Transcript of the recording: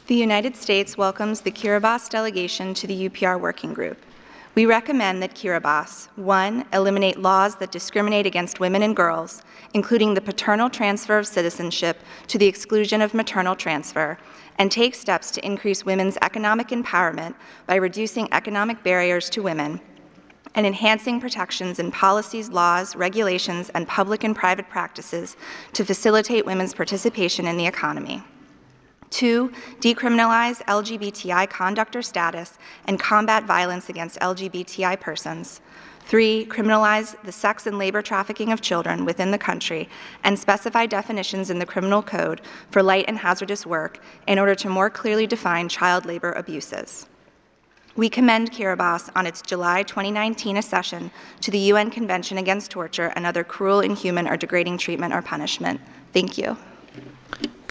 The United States welcomes the Kiribati delegation to the UPR Working Group. We recommend that Kiribati, 1, eliminate laws that discriminate against women and girls, including the paternal transfer of citizenship to the exclusion of maternal transfer, and take steps to increase women's economic empowerment by reducing economic barriers to women and enhancing protections in policies, laws, regulations, and public and private practices to facilitate women's participation in the economy. 2, decriminalize LGBTI conduct or status and combat violence against LGBTI persons. 3, criminalize the sex and labor trafficking of children within the country and specify definitions in the criminal code for light and hazardous work in order to more clearly define child labor abuses. We commend Kiribati on its July 2019 accession to the UN Convention Against Torture and Other Cruel, Inhuman, or Degrading Treatment or Punishment. Thank you.